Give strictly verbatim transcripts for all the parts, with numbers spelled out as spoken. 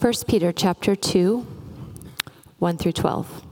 First Peter chapter two, one through twelve.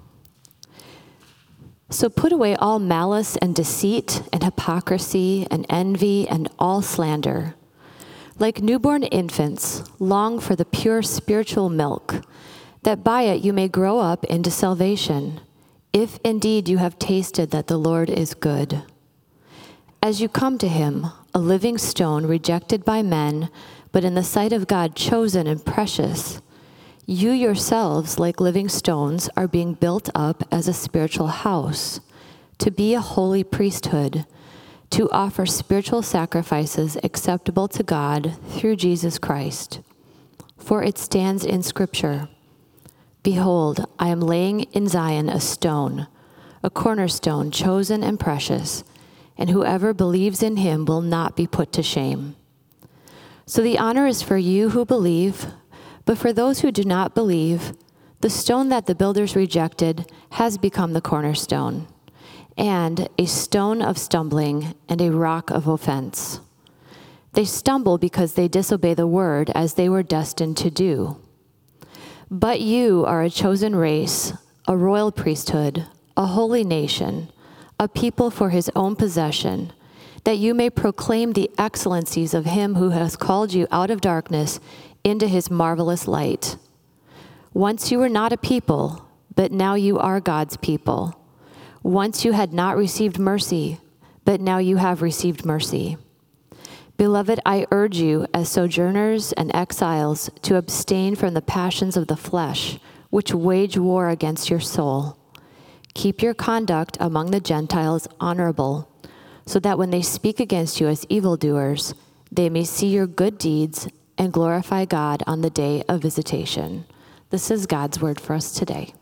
So put away all malice and deceit and hypocrisy and envy and all slander. Like newborn infants, long for the pure spiritual milk, that by it you may grow up into salvation, if indeed you have tasted that the Lord is good. As you come to him, a living stone rejected by men, but in the sight of God chosen and precious, you yourselves, like living stones, are being built up as a spiritual house, to be a holy priesthood, to offer spiritual sacrifices acceptable to God through Jesus Christ. For it stands in Scripture, "Behold, I am laying in Zion a stone, a cornerstone chosen and precious, and whoever believes in him will not be put to shame." So the honor is for you who believe, but for those who do not believe, the stone that the builders rejected has become the cornerstone, and a stone of stumbling and a rock of offense. They stumble because they disobey the word as they were destined to do. But you are a chosen race, a royal priesthood, a holy nation, a people for his own possession, that you may proclaim the excellencies of him who has called you out of darkness into his marvelous light. Once you were not a people, but now you are God's people. Once you had not received mercy, but now you have received mercy. Beloved, I urge you as sojourners and exiles to abstain from the passions of the flesh, which wage war against your soul. Keep your conduct among the Gentiles honorable, so that when they speak against you as evildoers, they may see your good deeds and glorify God on the day of visitation. This is God's word for us today.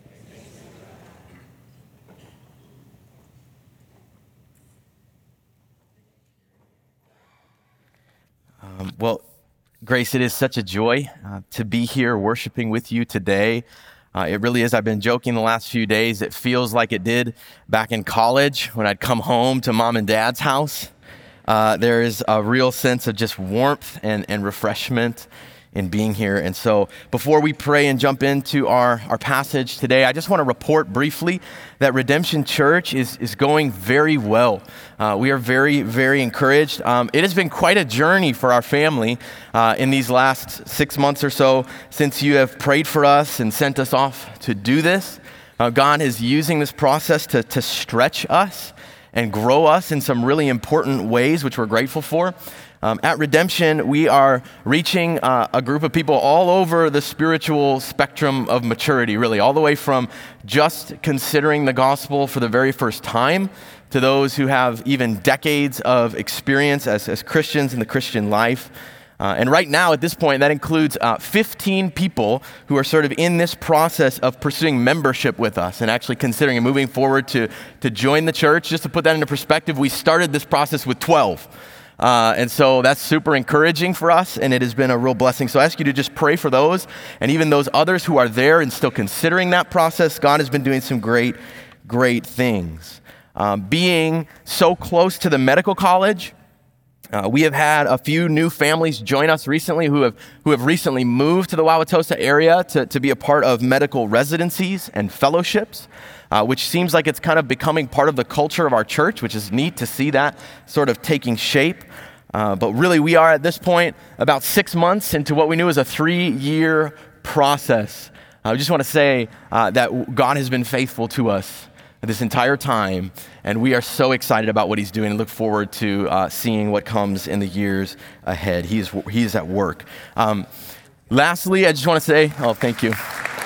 Um, well, Grace, it is such a joy uh, to be here worshiping with you today. Uh, it really is. I've been joking the last few days. It feels like it did back in college when I'd come home to mom and dad's house. Uh, there is a real sense of just warmth and, and refreshment in being here. And so before we pray and jump into our, our passage today, I just want to report briefly that Redemption Church is, is going very well. Uh, we are very, very encouraged. Um, it has been quite a journey for our family uh, in these last six months or so since you have prayed for us and sent us off to do this. Uh, God is using this process to, to stretch us and grow us in some really important ways, which we're grateful for. Um, at Redemption, we are reaching uh, a group of people all over the spiritual spectrum of maturity, really, all the way from just considering the gospel for the very first time to those who have even decades of experience as, as Christians in the Christian life. Uh, and right now, at this point, that includes uh, fifteen people who are sort of in this process of pursuing membership with us and actually considering and moving forward to, to join the church. Just to put that into perspective, we started this process with twelve. Uh, and so that's super encouraging for us, and it has been a real blessing. So I ask you to just pray for those, and even those others who are there and still considering that process. God has been doing some great, great things. Um, being so close to the medical college, Uh, we have had a few new families join us recently who have who have recently moved to the Wauwatosa area to, to be a part of medical residencies and fellowships, uh, which seems like it's kind of becoming part of the culture of our church, which is neat to see that sort of taking shape. Uh, but really, we are at this point about six months into what we knew was a three-year process. I just want to say uh, that God has been faithful to us this entire time, and we are so excited about what he's doing and look forward to uh, seeing what comes in the years ahead. He is, he is at work. Um, lastly, I just want to say, oh, thank you.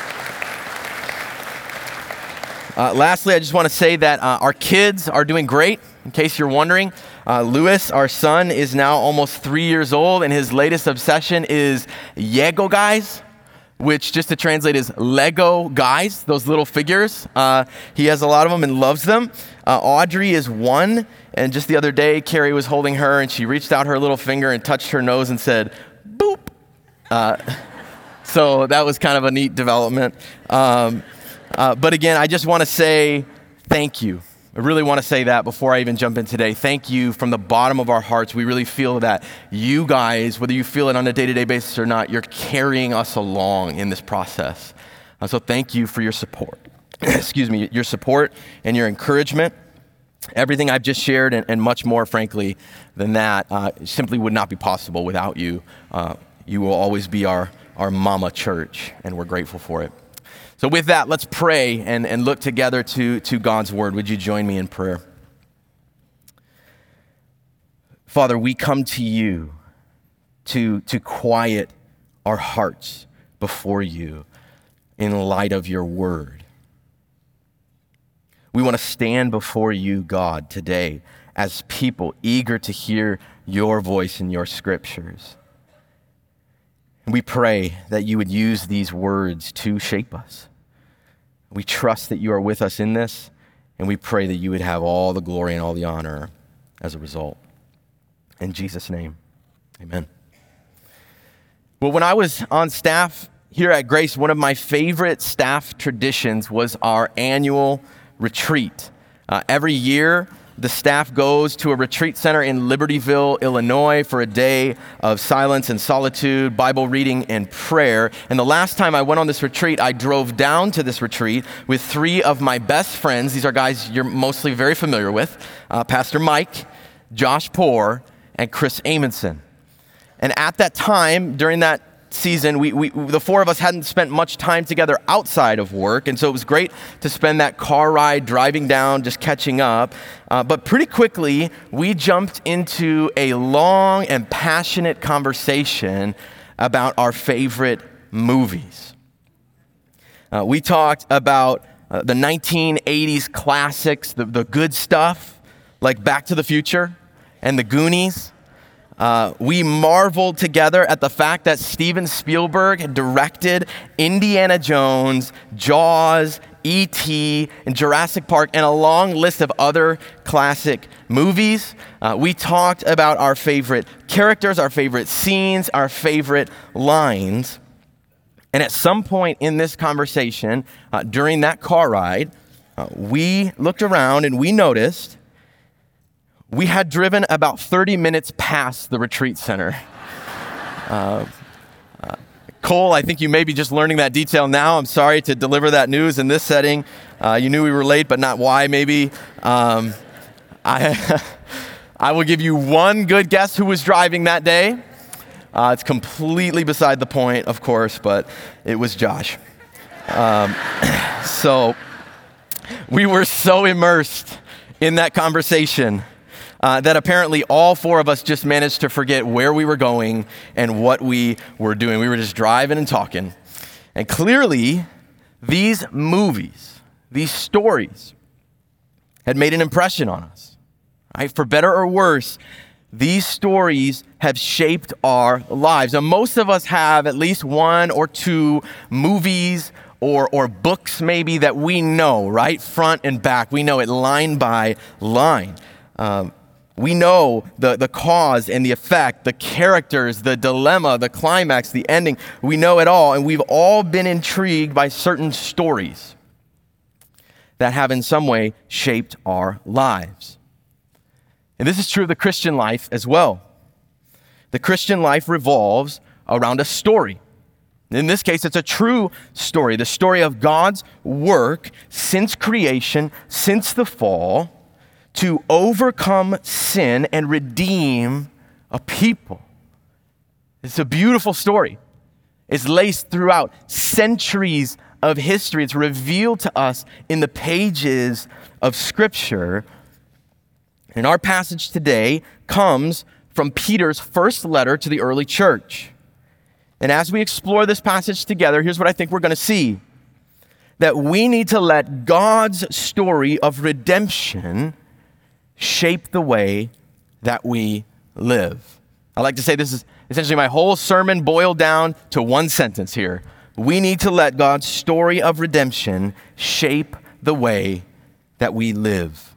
Uh, lastly, I just want to say that uh, our kids are doing great, in case you're wondering. Uh, Lewis, our son, is now almost three years old, and his latest obsession is Lego guys, which just to translate is Lego guys, those little figures. Uh, he has a lot of them and loves them. Uh, Audrey is one, and just the other day, Carrie was holding her, and she reached out her little finger and touched her nose and said, boop. Uh, so that was kind of a neat development. Um, uh, but again, I just want to say thank you. I really want to say that before I even jump in today. Thank you from the bottom of our hearts. We really feel that you guys, whether you feel it on a day-to-day basis or not, you're carrying us along in this process. Uh, so thank you for your support. Excuse me, your support and your encouragement. Everything I've just shared and, and much more, frankly, than that uh, simply would not be possible without you. Uh, you will always be our, our mama church, and we're grateful for it. So with that, let's pray and, and look together to, to God's word. Would you join me in prayer? Father, we come to you to, to quiet our hearts before you in light of your word. We want to stand before you, God, today as people eager to hear your voice in your scriptures. And we pray that you would use these words to shape us. We trust that you are with us in this, and we pray that you would have all the glory and all the honor as a result. In Jesus' name, amen. Well, when I was on staff here at Grace, one of my favorite staff traditions was our annual retreat. Uh, every year, the staff goes to a retreat center in Libertyville, Illinois for a day of silence and solitude, Bible reading and prayer. And the last time I went on this retreat, I drove down to this retreat with three of my best friends. These are guys you're mostly very familiar with, uh, Pastor Mike, Josh Poor, and Chris Amundsen. And at that time, during that season, we, we the four of us hadn't spent much time together outside of work, and so it was great to spend that car ride driving down, just catching up. Uh, but pretty quickly, we jumped into a long and passionate conversation about our favorite movies. Uh, we talked about uh, the nineteen eighties classics, the, the good stuff, like Back to the Future and The Goonies. Uh, we marveled together at the fact that Steven Spielberg had directed Indiana Jones, Jaws, E T, and Jurassic Park, and a long list of other classic movies. Uh, we talked about our favorite characters, our favorite scenes, our favorite lines. And at some point in this conversation, uh, during that car ride, uh, we looked around and we noticed we had driven about thirty minutes past the retreat center. Uh, uh, Cole, I think you may be just learning that detail now. I'm sorry to deliver that news in this setting. Uh, you knew we were late, but not why, maybe. Um, I, I will give you one good guess who was driving that day. Uh, it's completely beside the point, of course, but it was Josh. Um, so we were so immersed in that conversation Uh, that apparently all four of us just managed to forget where we were going and what we were doing. We were just driving and talking. And clearly, these movies, these stories, had made an impression on us. Right? For better or worse, these stories have shaped our lives. Now, most of us have at least one or two movies or, or books maybe that we know, right? Front and back. We know it line by line. Um, We know the, the cause and the effect, the characters, the dilemma, the climax, the ending. We know it all, and we've all been intrigued by certain stories that have in some way shaped our lives. And this is true of the Christian life as well. The Christian life revolves around a story. In this case, it's a true story, the story of God's work since creation, since the fall, to overcome sin and redeem a people. It's a beautiful story. It's laced throughout centuries of history. It's revealed to us in the pages of Scripture. And our passage today comes from Peter's first letter to the early church. And as we explore this passage together, here's what I think we're going to see. That we need to let God's story of redemption shape the way that we live. I like to say this is essentially my whole sermon boiled down to one sentence here. We need to let God's story of redemption shape the way that we live.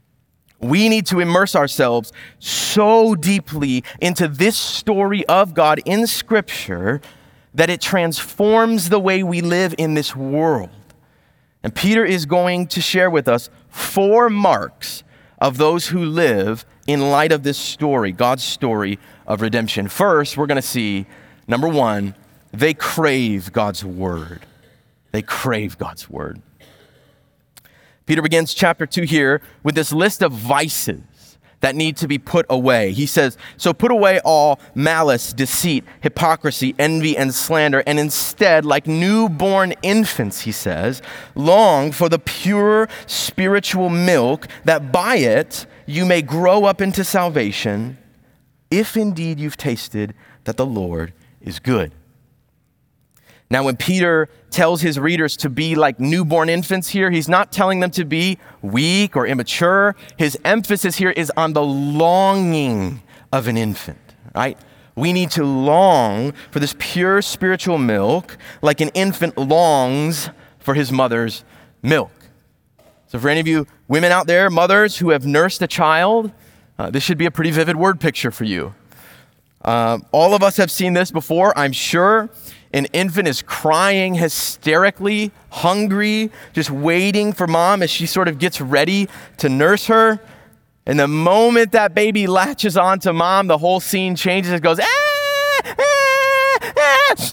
We need to immerse ourselves so deeply into this story of God in Scripture that it transforms the way we live in this world. And Peter is going to share with us four marks of those who live in light of this story, God's story of redemption. First, we're going to see, number one, they crave God's word. They crave God's word. Peter begins chapter two here with this list of vices that need to be put away. He says, so put away all malice, deceit, hypocrisy, envy, and slander, and instead, like newborn infants, he says, long for the pure spiritual milk, that by it you may grow up into salvation, if indeed you've tasted that the Lord is good. Now, when Peter tells his readers to be like newborn infants here, he's not telling them to be weak or immature. His emphasis here is on the longing of an infant, right? We need to long for this pure spiritual milk like an infant longs for his mother's milk. So for any of you women out there, mothers who have nursed a child, uh, this should be a pretty vivid word picture for you. Uh, all of us have seen this before, I'm sure. An infant is crying hysterically, hungry, just waiting for mom as she sort of gets ready to nurse her. And the moment that baby latches onto mom, the whole scene changes. It goes, ah, ah, ah.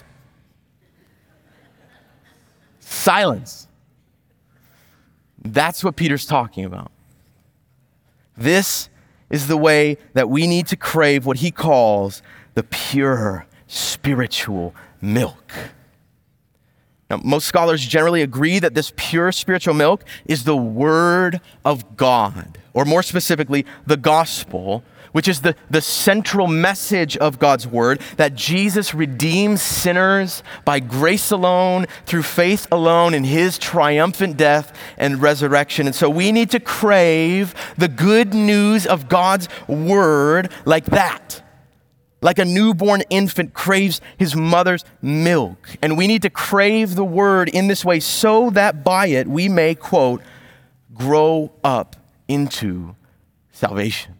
Silence. That's what Peter's talking about. This is the way that we need to crave what he calls the pure spiritual milk. Now, most scholars generally agree that this pure spiritual milk is the Word of God, or more specifically, the gospel, which is the, the central message of God's Word, that Jesus redeems sinners by grace alone, through faith alone, in his triumphant death and resurrection. And so we need to crave the good news of God's Word like that. Like a newborn infant craves his mother's milk. And we need to crave the word in this way so that by it we may, quote, grow up into salvation.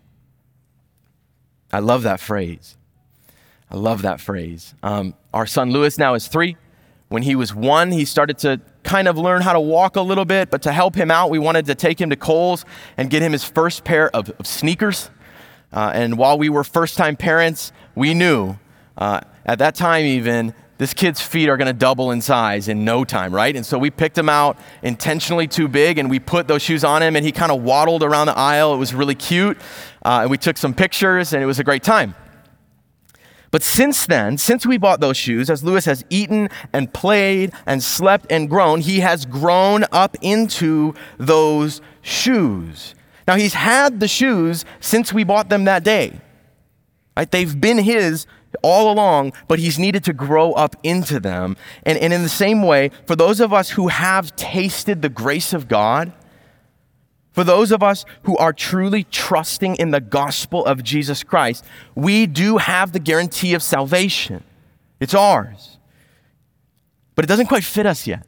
I love that phrase. I love that phrase. Um, our son Lewis now is three. When he was one, he started to kind of learn how to walk a little bit, but to help him out, we wanted to take him to Kohl's and get him his first pair of, of sneakers. Uh, and while we were first-time parents, we knew uh, at that time even, this kid's feet are going to double in size in no time, right? And so we picked him out intentionally too big, and we put those shoes on him, and he kind of waddled around the aisle. It was really cute. Uh, and we took some pictures, and it was a great time. But since then, since we bought those shoes, as Lewis has eaten and played and slept and grown, he has grown up into those shoes. Now, he's had the shoes since we bought them that day. Right? They've been his all along, but he's needed to grow up into them. And, and in the same way, for those of us who have tasted the grace of God, for those of us who are truly trusting in the gospel of Jesus Christ, we do have the guarantee of salvation. It's ours. But it doesn't quite fit us yet,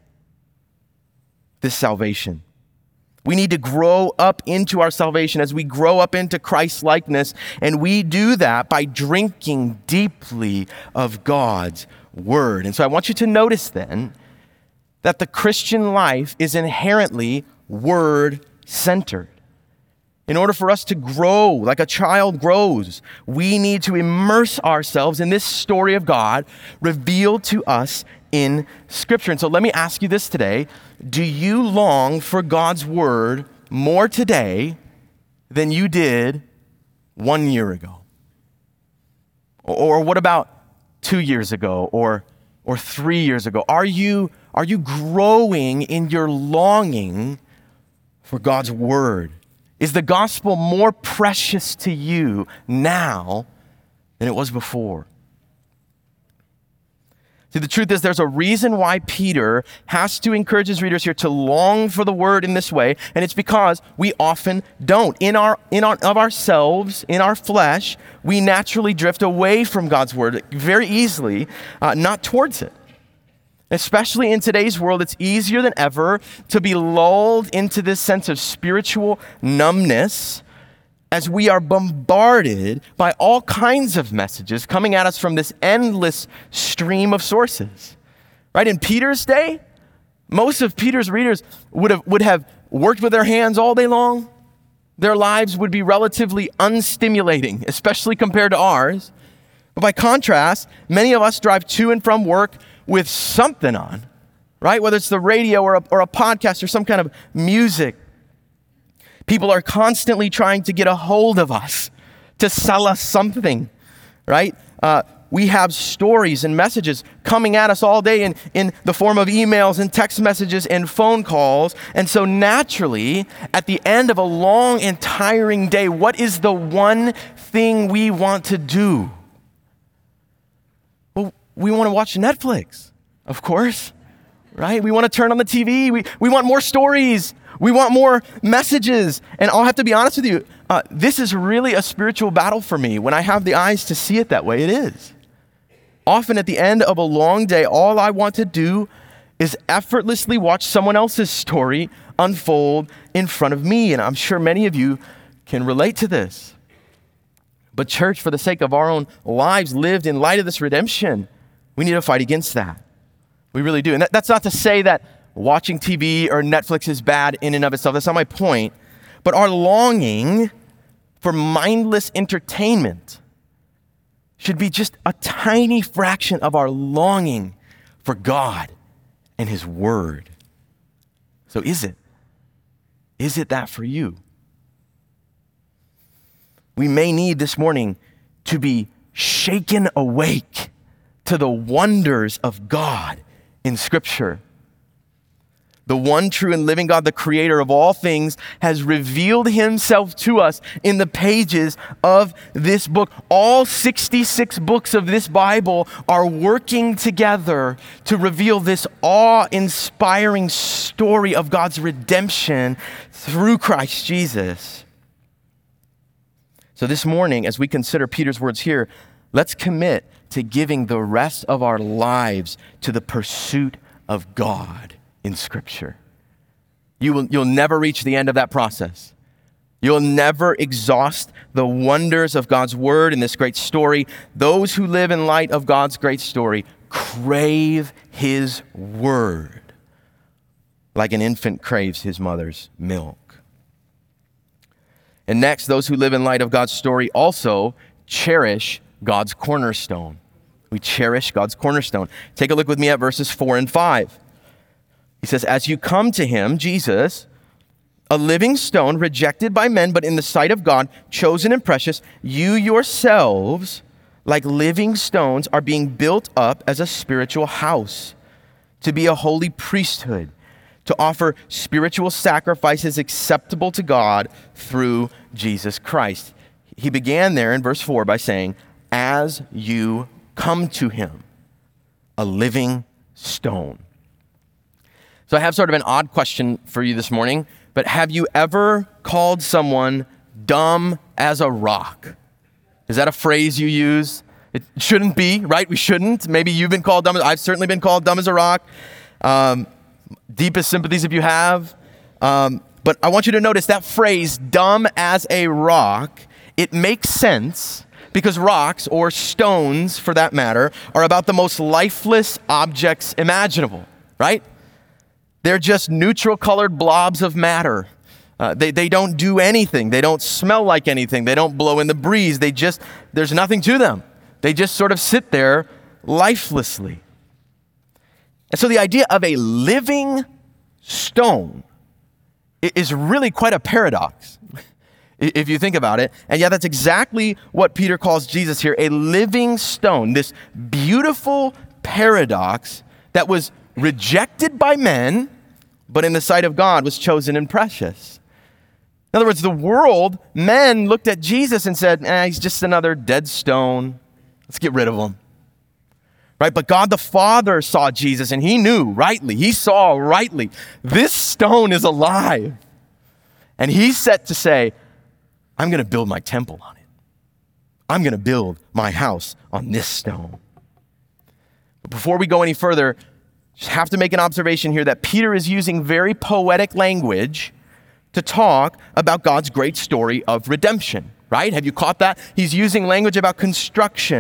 this salvation. We need to grow up into our salvation as we grow up into Christ's likeness, and we do that by drinking deeply of God's word. And so I want you to notice then that the Christian life is inherently word-centered. In order for us to grow like a child grows, we need to immerse ourselves in this story of God revealed to us in Scripture. And so let me ask you this today. Do you long for God's word more today than you did one year ago? Or what about two years ago or, or three years ago? Are you, are you growing in your longing for God's word? Is the gospel more precious to you now than it was before? See, the truth is there's a reason why Peter has to encourage his readers here to long for the word in this way, and it's because we often don't. In our, in our, of ourselves, in our flesh, we naturally drift away from God's word very easily, uh, not towards it. Especially in today's world, it's easier than ever to be lulled into this sense of spiritual numbness as we are bombarded by all kinds of messages coming at us from this endless stream of sources. Right? In Peter's day, Most of Peter's readers would have, would have worked with their hands all day long. Their lives would be relatively unstimulating, especially compared to ours. But by contrast, many of us drive to and from work with something on, right? Whether it's the radio or a, or a podcast or some kind of music. People are constantly trying to get a hold of us, to sell us something, right? Uh, we have stories and messages coming at us all day in, in the form of emails and text messages and phone calls. And so naturally, at the end of a long and tiring day, what is the one thing we want to do? Well, we want to watch Netflix, of course, right? We want to turn on the T V. We, we want more stories. We want more messages. And I'll have to be honest with you, uh, this is really a spiritual battle for me. When I have the eyes to see it that way, it is. Often at the end of a long day, all I want to do is effortlessly watch someone else's story unfold in front of me. And I'm sure many of you can relate to this. But church, for the sake of our own lives lived in light of this redemption, we need to fight against that. We really do. And that, that's not to say that watching T V or Netflix is bad in and of itself. That's not my point. But our longing for mindless entertainment should be just a tiny fraction of our longing for God and His Word. So is it? Is it that for you? We may need this morning to be shaken awake to the wonders of God in Scripture. The one true and living God, the creator of all things, has revealed Himself to us in the pages of this book. All sixty-six books of this Bible are working together to reveal this awe-inspiring story of God's redemption through Christ Jesus. So this morning, as we consider Peter's words here, let's commit to giving the rest of our lives to the pursuit of God in Scripture. You will, you'll never reach the end of that process. You'll never exhaust the wonders of God's Word in this great story. Those who live in light of God's great story crave His Word like an infant craves his mother's milk. And next, those who live in light of God's story also cherish God's cornerstone. We cherish God's cornerstone. Take a look with me at verses four and five. He says, as you come to Him, Jesus, a living stone rejected by men, but in the sight of God, chosen and precious, you yourselves, like living stones, are being built up as a spiritual house, to be a holy priesthood, to offer spiritual sacrifices acceptable to God through Jesus Christ. He began there in verse four by saying, as you come to Him, a living stone. So I have sort of an odd question for you this morning, but have you ever called someone dumb as a rock? Is that a phrase you use? It shouldn't be, right? We shouldn't. Maybe you've been called dumb. I've certainly been called dumb as a rock. Um, deepest sympathies if you have. Um, but I want you to notice that phrase, dumb as a rock, it makes sense because rocks, or stones for that matter, are about the most lifeless objects imaginable, right? They're just neutral colored blobs of matter. Uh, they, they don't do anything. They don't smell like anything. They don't blow in the breeze. They just, there's nothing to them. They just sort of sit there lifelessly. And so the idea of a living stone is really quite a paradox, if you think about it. And yeah, that's exactly what Peter calls Jesus here, a living stone, this beautiful paradox that was rejected by men, but in the sight of God was chosen and precious. In other words, the world, men looked at Jesus and said, eh, he's just another dead stone. Let's get rid of him. Right? But God the Father saw Jesus and He knew rightly, He saw rightly, this stone is alive. And He's set to say, I'm going to build my temple on it. I'm going to build my house on this stone. But before we go any further, just have to make an observation here that Peter is using very poetic language to talk about God's great story of redemption, right? Have you caught that? He's using language about construction,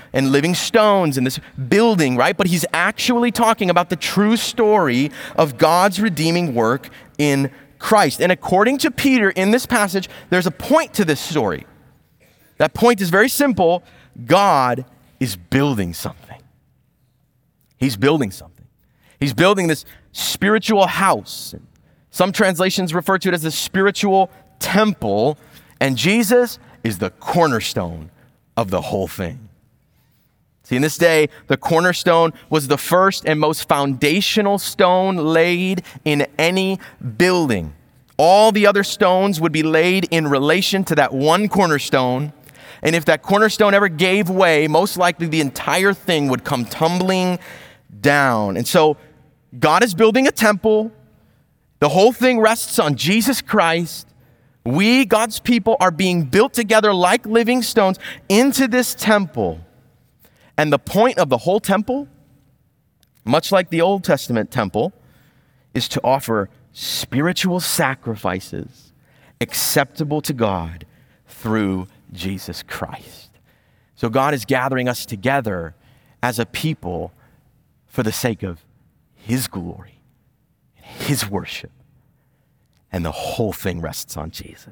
and living stones and this building, right? But he's actually talking about the true story of God's redeeming work in Christ. And according to Peter in this passage, there's a point to this story. That point is very simple. God is building something. He's building something. He's building this spiritual house. Some translations refer to it as the spiritual temple, and Jesus is the cornerstone of the whole thing. See, in this day, the cornerstone was the first and most foundational stone laid in any building. All the other stones would be laid in relation to that one cornerstone, and if that cornerstone ever gave way, most likely the entire thing would come tumbling down. And so God is building a temple. The whole thing rests on Jesus Christ. We, God's people, are being built together like living stones into this temple. And the point of the whole temple, much like the Old Testament temple, is to offer spiritual sacrifices acceptable to God through Jesus Christ. So God is gathering us together as a people for the sake of His glory, His worship, and the whole thing rests on Jesus.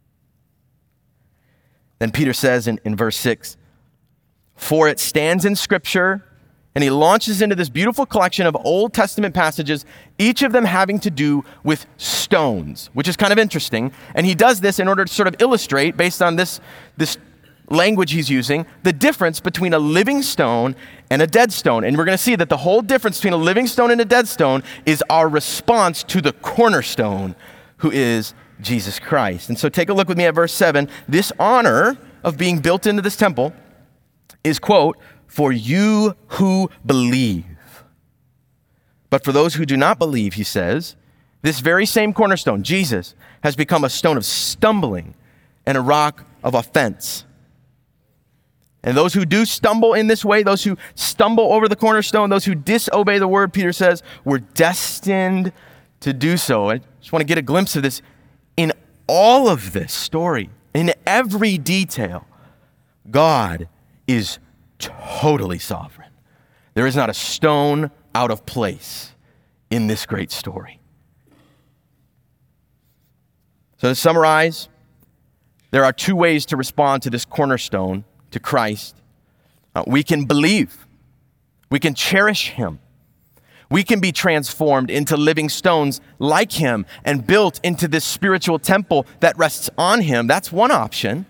Then Peter says in, in verse six, for it stands in Scripture, and he launches into this beautiful collection of Old Testament passages, each of them having to do with stones, which is kind of interesting. And he does this in order to sort of illustrate, based on this, this language he's using, the difference between a living stone and a dead stone. And we're going to see that the whole difference between a living stone and a dead stone is our response to the cornerstone, who is Jesus Christ. And so take a look with me at verse seven. This honor of being built into this temple is, quote, for you who believe. But for those who do not believe, he says, this very same cornerstone, Jesus, has become a stone of stumbling and a rock of offense. And those who do stumble in this way, those who stumble over the cornerstone, those who disobey the word, Peter says, were destined to do so. I just want to get a glimpse of this. In all of this story, in every detail, God is totally sovereign. There is not a stone out of place in this great story. So to summarize, there are two ways to respond to this cornerstone, to Christ. Uh, we can believe. We can cherish him. We can be transformed into living stones like him and built into this spiritual temple that rests on him. That's one option.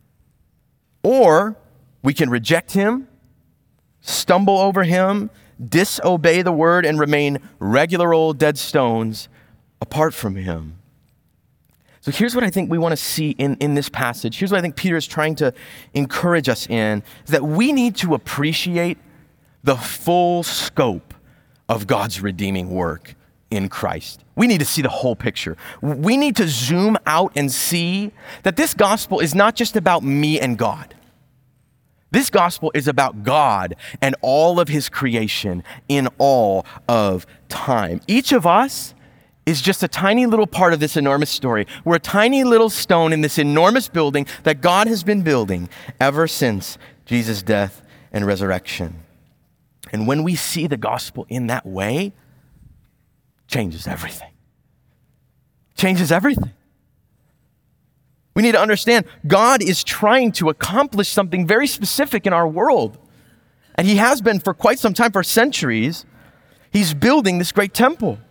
Or we can reject him, stumble over him, disobey the word, and remain regular old dead stones apart from him. So here's what I think we want to see in, in this passage. Here's what I think Peter is trying to encourage us in, is that we need to appreciate the full scope of God's redeeming work in Christ. We need to see the whole picture. We need to zoom out and see that this gospel is not just about me and God. This gospel is about God and all of his creation in all of time. Each of us is just a tiny little part of this enormous story. We're a tiny little stone in this enormous building that God has been building ever since Jesus' death and resurrection. And when we see the gospel in that way, changes everything. Changes everything. We need to understand God is trying to accomplish something very specific in our world. And he has been for quite some time, for centuries. He's building this great temple.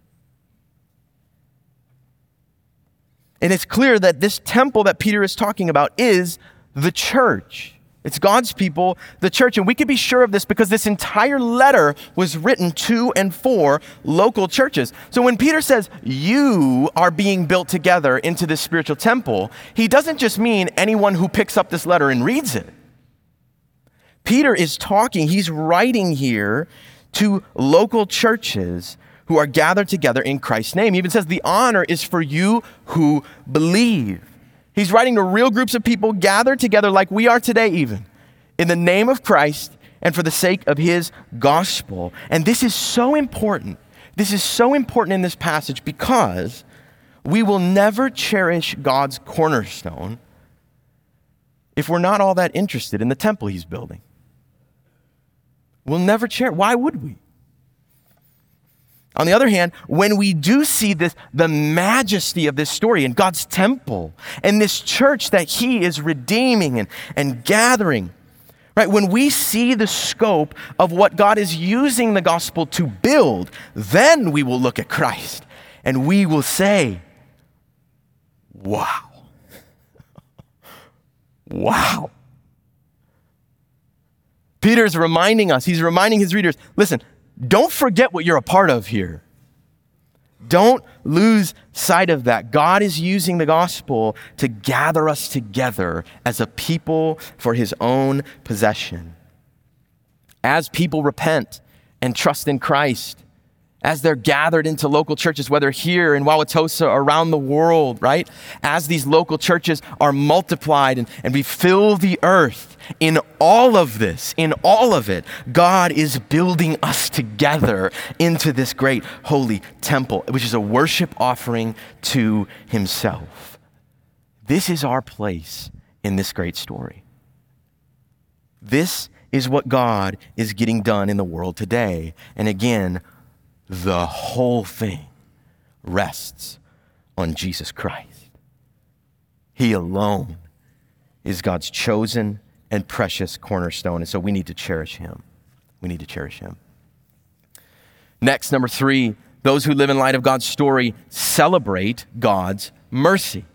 And it's clear that this temple that Peter is talking about is the church. It's God's people, the church. And we can be sure of this because this entire letter was written to and for local churches. So when Peter says, you are being built together into this spiritual temple, he doesn't just mean anyone who picks up this letter and reads it. Peter is talking, he's writing here to local churches who are gathered together in Christ's name. He even says the honor is for you who believe. He's writing to real groups of people gathered together like we are today even, in the name of Christ and for the sake of his gospel. And this is so important. This is so important in this passage because we will never cherish God's cornerstone if we're not all that interested in the temple he's building. We'll never cherish. Why would we? On the other hand, when we do see this, the majesty of this story in God's temple and this church that he is redeeming and, and gathering, right? When we see the scope of what God is using the gospel to build, then we will look at Christ and we will say, wow. Wow. Peter's reminding us, he's reminding his readers, listen, don't forget what you're a part of here. Don't lose sight of that. God is using the gospel to gather us together as a people for his own possession. As people repent and trust in Christ, as they're gathered into local churches, whether here in Wauwatosa or around the world, right? As these local churches are multiplied and, and we fill the earth, in all of this, in all of it, God is building us together into this great holy temple, which is a worship offering to himself. This is our place in this great story. This is what God is getting done in the world today. And again, the whole thing rests on Jesus Christ. He alone is God's chosen and precious cornerstone. And so we need to cherish him. We need to cherish him. Next, number three, those who live in light of God's story celebrate God's mercy.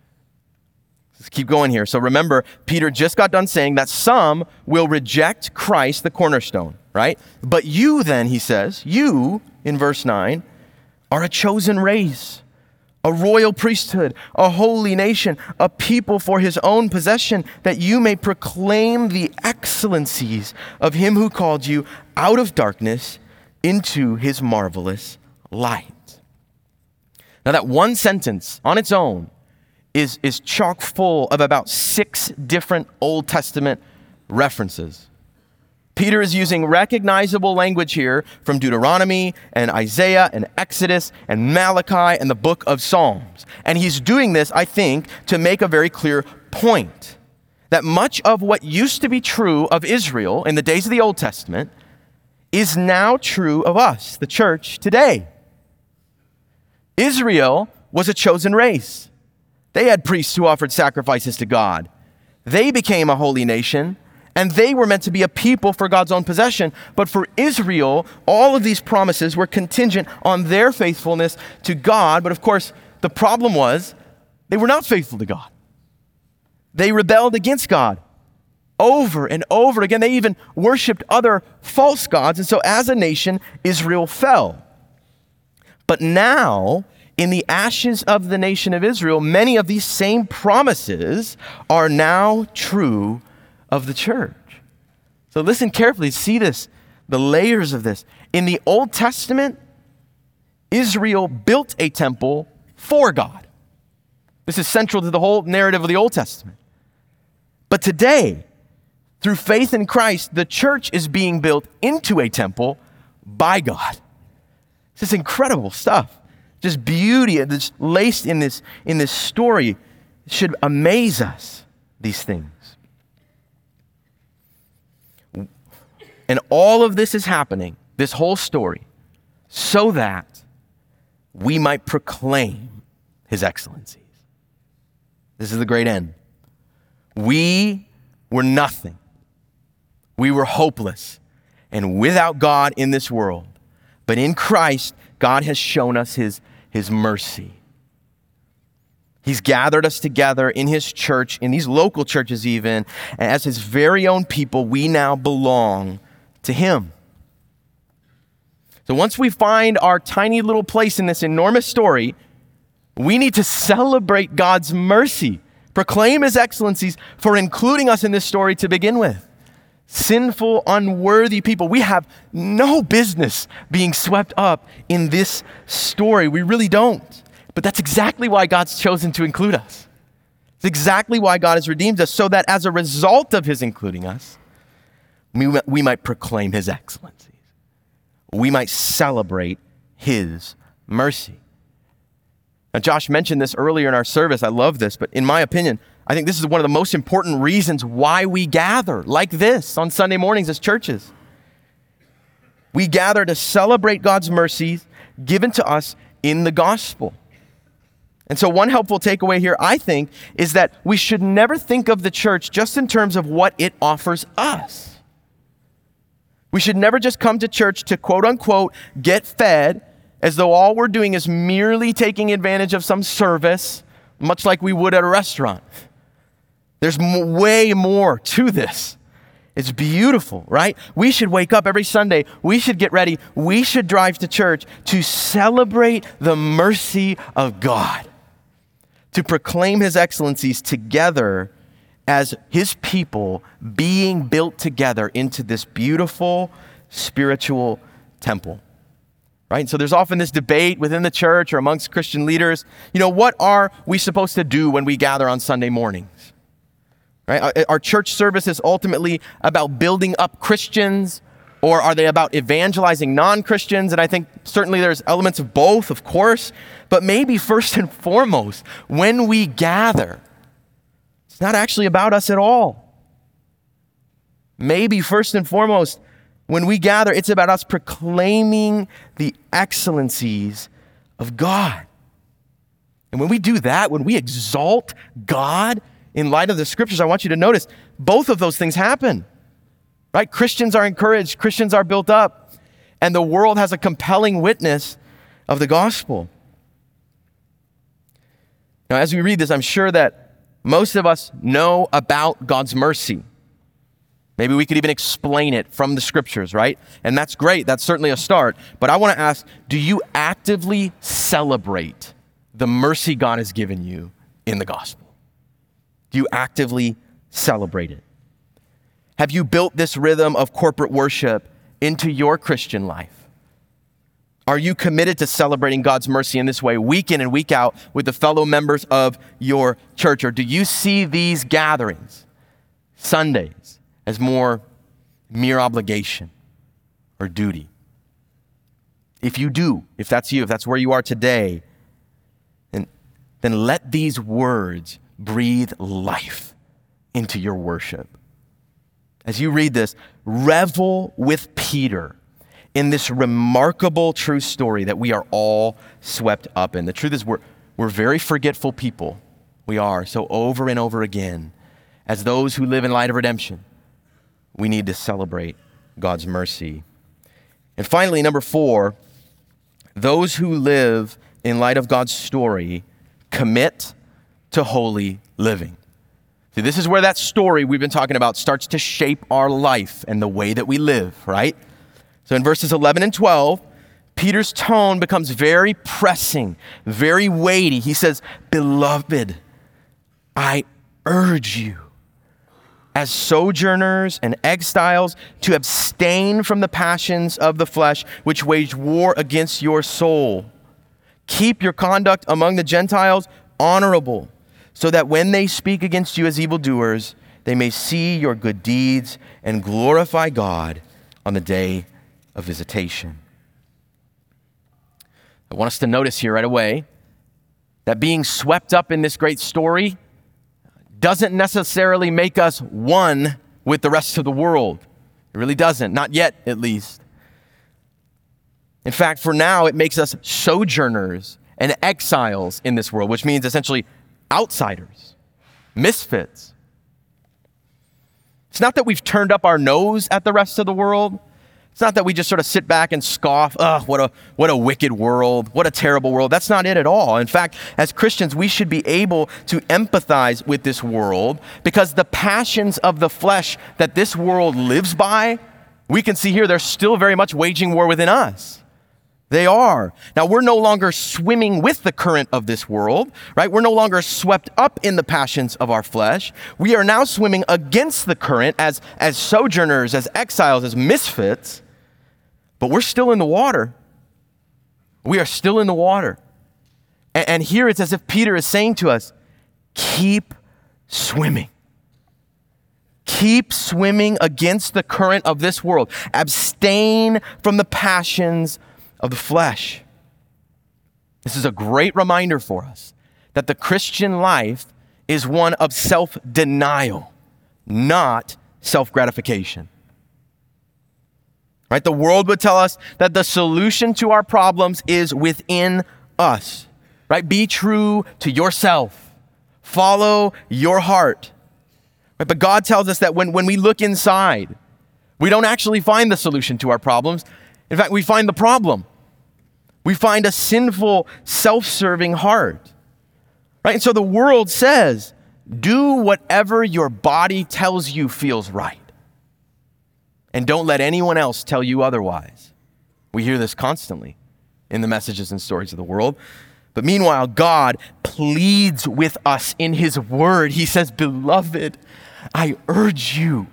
Let's keep going here. So remember, Peter just got done saying that some will reject Christ, the cornerstone, right? But you then, he says, you, in verse nine, are a chosen race, a royal priesthood, a holy nation, a people for his own possession, that you may proclaim the excellencies of him who called you out of darkness into his marvelous light. Now that one sentence on its own is, is chock full of about six different Old Testament references. Peter is using recognizable language here from Deuteronomy and Isaiah and Exodus and Malachi and the book of Psalms. And he's doing this, I think, to make a very clear point that much of what used to be true of Israel in the days of the Old Testament is now true of us, the church, today. Israel was a chosen race. They had priests who offered sacrifices to God. They became a holy nation. And they were meant to be a people for God's own possession. But for Israel, all of these promises were contingent on their faithfulness to God. But of course, the problem was they were not faithful to God. They rebelled against God over and over again. They even worshiped other false gods. And so as a nation, Israel fell. But now, in the ashes of the nation of Israel, many of these same promises are now true of the church. So listen carefully, see this, the layers of this. In the Old Testament, Israel built a temple for God. This is central to the whole narrative of the Old Testament. But today, through faith in Christ, the church is being built into a temple by God. This is incredible stuff. Just beauty that's laced in this, in this story. It should amaze us, these things. And all of this is happening, this whole story, so that we might proclaim his excellencies. This is the great end. We were nothing. We were hopeless and without God in this world. But in Christ, God has shown us his, his mercy. He's gathered us together in his church, in these local churches even, and as his very own people, we now belong to him. So once we find our tiny little place in this enormous story, we need to celebrate God's mercy, proclaim his excellencies for including us in this story to begin with. Sinful, unworthy people. We have no business being swept up in this story. We really don't. But that's exactly why God's chosen to include us. It's exactly why God has redeemed us, so that as a result of his including us, we, we might proclaim his excellencies. We might celebrate his mercy. Now, Josh mentioned this earlier in our service. I love this, but in my opinion, I think this is one of the most important reasons why we gather like this on Sunday mornings as churches. We gather to celebrate God's mercies given to us in the gospel. And so one helpful takeaway here, I think, is that we should never think of the church just in terms of what it offers us. We should never just come to church to quote unquote get fed as though all we're doing is merely taking advantage of some service, much like we would at a restaurant. There's m- way more to this. It's beautiful, right? We should wake up every Sunday. We should get ready. We should drive to church to celebrate the mercy of God, to proclaim his excellencies together as his people being built together into this beautiful spiritual temple. Right? So there's often this debate within the church or amongst Christian leaders. You know, what are we supposed to do when we gather on Sunday mornings? Right? Our, our church service is ultimately about building up Christians, or are they about evangelizing non-Christians? And I think certainly there's elements of both, of course, but maybe first and foremost, when we gather, it's not actually about us at all. Maybe first and foremost, when we gather, it's about us proclaiming the excellencies of God. And when we do that, when we exalt God in light of the scriptures, I want you to notice both of those things happen, right? Christians are encouraged, Christians are built up, and the world has a compelling witness of the gospel. Now, as we read this, I'm sure that most of us know about God's mercy. Maybe we could even explain it from the scriptures, right? And that's great. That's certainly a start. But I want to ask, do you actively celebrate the mercy God has given you in the gospel? Do you actively celebrate it? Have you built this rhythm of corporate worship into your Christian life? Are you committed to celebrating God's mercy in this way week in and week out with the fellow members of your church? Or do you see these gatherings, Sundays, as more mere obligation or duty? If you do, if that's you, if that's where you are today, then, then let these words breathe life into your worship. As you read this, revel with Peter in this remarkable true story that we are all swept up in. The truth is we're, we're very forgetful people. We are. So over and over again, as those who live in light of redemption, we need to celebrate God's mercy. And finally, number four, those who live in light of God's story commit to holy living. See, this is where that story we've been talking about starts to shape our life and the way that we live, right? So in verses eleven and twelve, Peter's tone becomes very pressing, very weighty. He says, "Beloved, I urge you, as sojourners and exiles, to abstain from the passions of the flesh, which wage war against your soul. Keep your conduct among the Gentiles honorable, so that when they speak against you as evildoers, they may see your good deeds and glorify God on the day of visitation." I want us to notice here right away that being swept up in this great story doesn't necessarily make us one with the rest of the world. It really doesn't, not yet at least. In fact, for now, it makes us sojourners and exiles in this world, which means essentially outsiders, misfits. It's not that we've turned up our nose at the rest of the world. It's not that we just sort of sit back and scoff, ugh, what a, what a wicked world, what a terrible world. That's not it at all. In fact, as Christians, we should be able to empathize with this world because the passions of the flesh that this world lives by, we can see here, they're still very much waging war within us. They are. Now, we're no longer swimming with the current of this world, right? We're no longer swept up in the passions of our flesh. We are now swimming against the current as, as sojourners, as exiles, as misfits, but we're still in the water. We are still in the water. And, and here it's as if Peter is saying to us, keep swimming. Keep swimming against the current of this world. Abstain from the passions of the flesh. This is a great reminder for us that the Christian life is one of self-denial, not self-gratification. right? The world would tell us that the solution to our problems is within us, right? Be true to yourself. Follow your heart. Right? But God tells us that when, when we look inside, we don't actually find the solution to our problems. In fact, we find the problem. We find a sinful, self-serving heart. Right? And so the world says, do whatever your body tells you feels right. And don't let anyone else tell you otherwise. We hear this constantly in the messages and stories of the world. But meanwhile, God pleads with us in his word. He says, beloved, I urge you,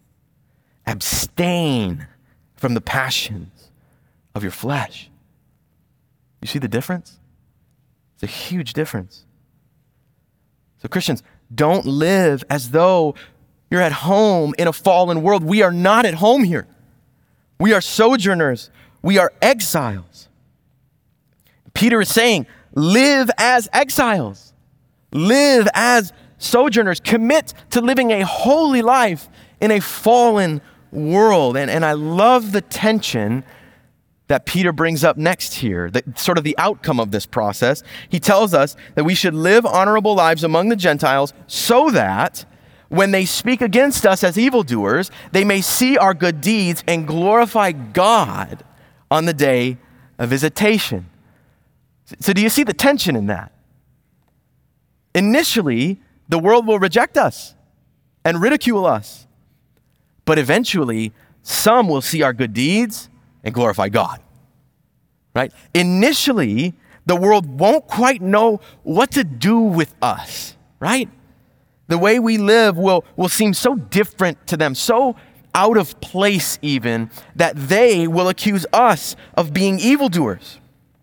abstain from the passions of your flesh. You see the difference? It's a huge difference. So Christians, don't live as though you're at home in a fallen world. We are not at home here. We are sojourners. We are exiles. Peter is saying, live as exiles. Live as sojourners. Commit to living a holy life in a fallen world. And, and I love the tension that Peter brings up next here, the, sort of the outcome of this process. He tells us that we should live honorable lives among the Gentiles so that when they speak against us as evildoers, they may see our good deeds and glorify God on the day of visitation. So do you see the tension in that? Initially, the world will reject us and ridicule us. But eventually, some will see our good deeds and glorify God. Right? Initially, the world won't quite know what to do with us. Right? The way we live will, will seem so different to them, so out of place even, that they will accuse us of being evildoers.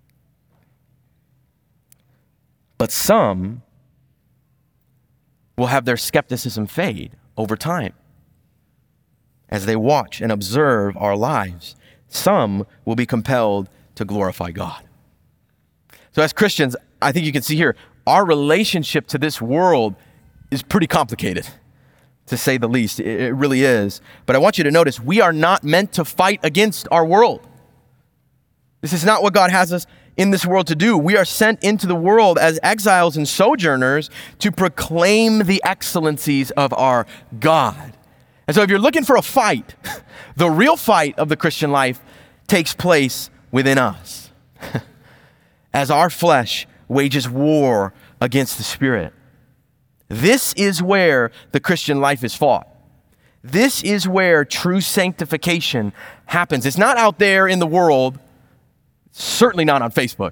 But some will have their skepticism fade over time as they watch and observe our lives. Some will be compelled to glorify God. So as Christians, I think you can see here, our relationship to this world is pretty complicated, to say the least. It really is. But I want you to notice, we are not meant to fight against our world. This is not what God has us in this world to do. We are sent into the world as exiles and sojourners to proclaim the excellencies of our God. And so if you're looking for a fight, the real fight of the Christian life takes place within us as our flesh wages war against the Spirit. This is where the Christian life is fought. This is where true sanctification happens. It's not out there in the world, certainly not on Facebook.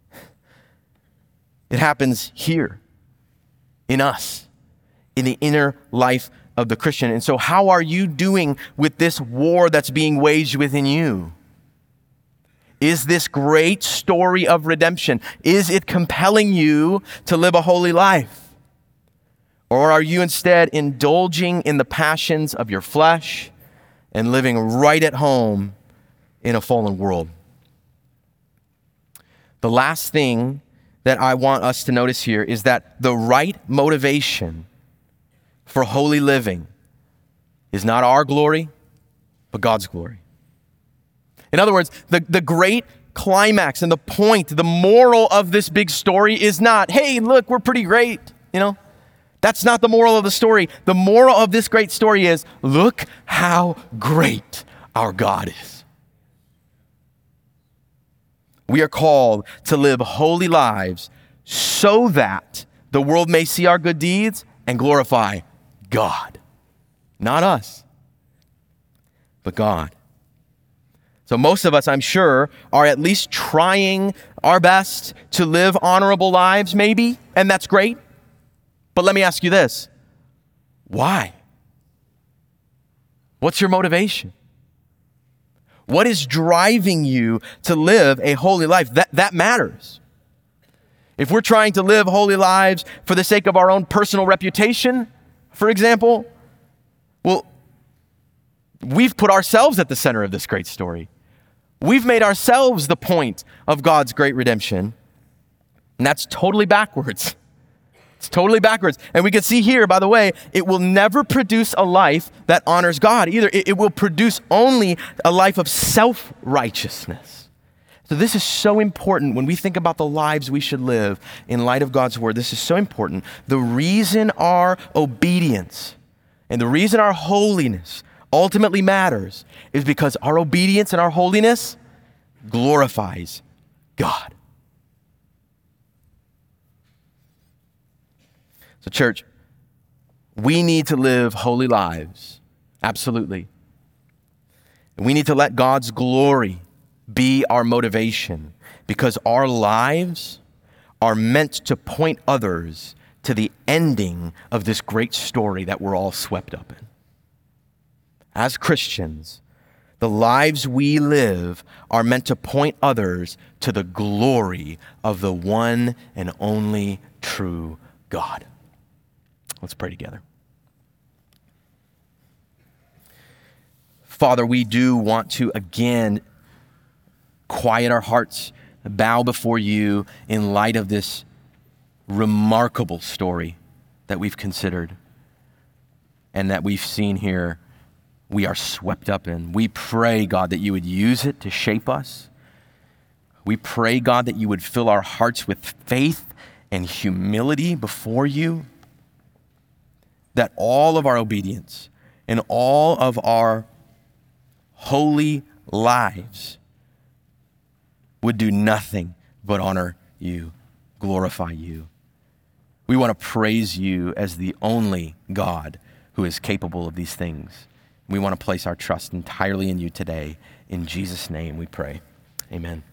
It happens here, in us, in the inner life of the Christian. And so how are you doing with this war that's being waged within you? Is this great story of redemption, is it compelling you to live a holy life? Or are you instead indulging in the passions of your flesh and living right at home in a fallen world? The last thing that I want us to notice here is that the right motivation for holy living is not our glory, but God's glory. In other words, the, the great climax and the point, the moral of this big story is not, hey, look, we're pretty great, you know? That's not the moral of the story. The moral of this great story is, look how great our God is. We are called to live holy lives so that the world may see our good deeds and glorify God. Not us, but God. So most of us, I'm sure, are at least trying our best to live honorable lives, maybe, and that's great. But let me ask you this. Why? What's your motivation? What is driving you to live a holy life? That, that matters. If we're trying to live holy lives for the sake of our own personal reputation, for example, well, we've put ourselves at the center of this great story. We've made ourselves the point of God's great redemption, and that's totally backwards. It's totally backwards. And we can see here, by the way, it will never produce a life that honors God either. It, it will produce only a life of self-righteousness. So this is so important when we think about the lives we should live in light of God's word. This is so important. The reason our obedience and the reason our holiness ultimately matters is because our obedience and our holiness glorifies God. So church, we need to live holy lives. Absolutely. We need to let God's glory be our motivation because our lives are meant to point others to the ending of this great story that we're all swept up in. As Christians, the lives we live are meant to point others to the glory of the one and only true God. Let's pray together. Father, we do want to again quiet our hearts, bow before you in light of this remarkable story that we've considered and that we've seen here. We are swept up in. We pray, God, that you would use it to shape us. We pray, God, that you would fill our hearts with faith and humility before you, that all of our obedience and all of our holy lives would do nothing but honor you, glorify you. We want to praise you as the only God who is capable of these things. We want to place our trust entirely in you today. In Jesus' name we pray. Amen.